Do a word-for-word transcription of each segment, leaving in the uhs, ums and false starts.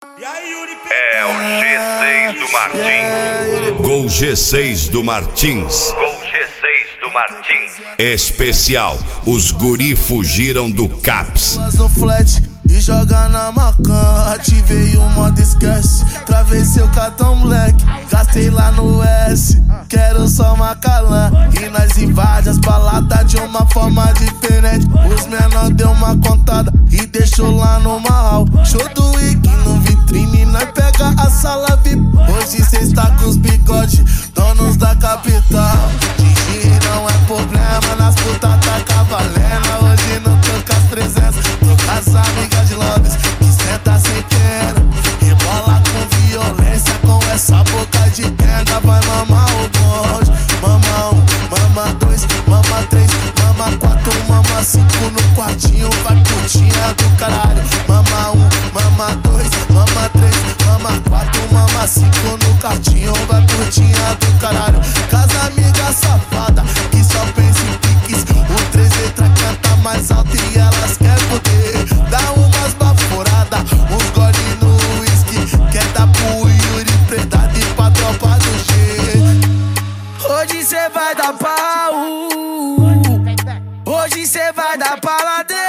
É o G seis do Martins. Gol G seis do Martins. Gol G seis do Martins. Especial, os guri fugiram do CAPS. No flat e joga na macan. Ativei o modo esquece. Travessei o cartão moleque. Gastei lá no S. Quero só Macalã. E nós invade as baladas de uma forma diferente. Os menor deu uma contada e deixou lá no marral. Show do Wiki no vitrine, nós pega a sala V I P. Hoje cê está com os bigodes, donos da capital. Dirigir não é problema, nas putas tá cavalena. Hoje não tô com as presenças, tô com as amigas de Lobes que senta sem pena. Rebola com violência, com essa boca de tenda. Vai mamar o bonde, mama um, mama dois, mama três, mama quatro, mama cinco no quartinho. Vai putinha do caralho. Mama um, mama dois, mama três, mama quatro, mama cinco no quartinho. Vai putinha do caralho. Casa amiga safada que só pensa em piques. O três letra canta mais alto e elas quer poder. Dá umas baforadas, uns gole no whisky. Quer dar pro Yuri predado e pra tropa do G. Hoje cê vai dar pau, hoje cê vai dar paladão.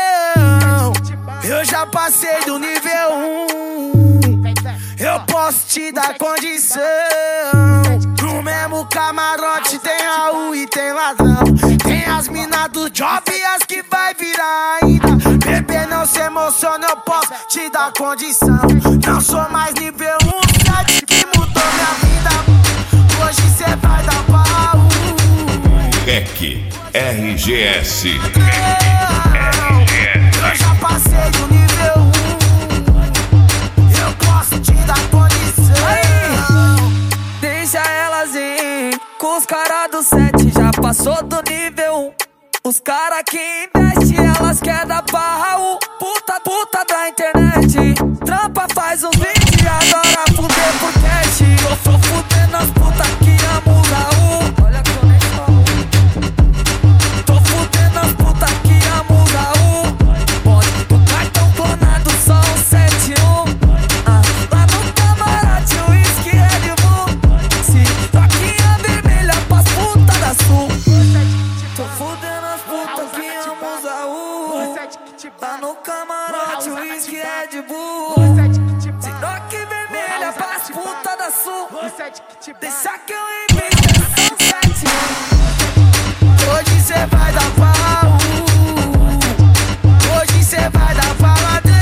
Eu já passei do nível um, eu posso te dar condição. No mesmo camarote tem Raul e tem ladrão. Tem as minas do job e as que vai virar ainda. Bebê, não se emociona, eu posso te dar condição. Não sou mais nível um, sete que mudou minha vida. Hoje cê vai dar pau. REC, R G S. Eu já passei do nível um, eu posso te dar condição. Deixa elas ir, com os caras do sete já passou do nível um. Os caras que investem, elas querem dar pau. Puta, puta da internet, trampa faz uns vídeos, adora fuder por cash. Tô, tô fudendo as putas que amam o Raul. Olha que eu nem falo. Tô fudendo as putas que amam o Raul. Bonde do cartão clonado, só um sete um. Ah, lá no camarote, o uísque Red Bull. Se toquinha vermelha pras putas da sul. Tô fudendo as putas que amam o Raul. Lá no camarote, o uísque Red Bull. Se toque vermelha pras putas da sul. Deixa que eu invento, são sete um. Hoje cê vai dar pau, hoje cê vai dar paladão.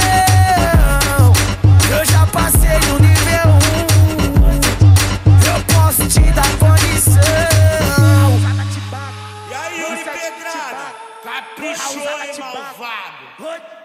Eu já passei do nível um, eu posso te dar condição. E aí, Yuri Pedrada? Caprichou, hein, malvado?